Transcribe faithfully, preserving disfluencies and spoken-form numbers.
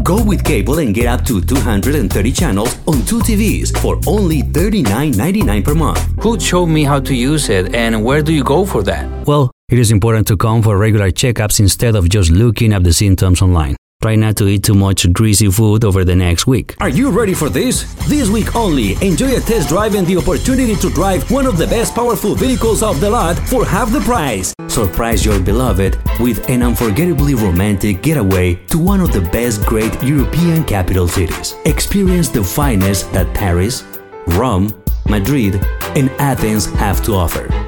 Go with cable and get up to two hundred thirty channels on two T Vs for only thirty-nine ninety-nine per month. Who showed me how to use it, and where do you go for that? Well, it is important to come for regular checkups instead of just looking up the symptoms online. Try not to eat too much greasy food over the next week. Are you ready for this? This week only, enjoy a test drive and the opportunity to drive one of the best powerful vehicles of the lot for half the price. Surprise your beloved with an unforgettably romantic getaway to one of the best great European capital cities. Experience the finest that Paris, Rome, Madrid, and Athens have to offer.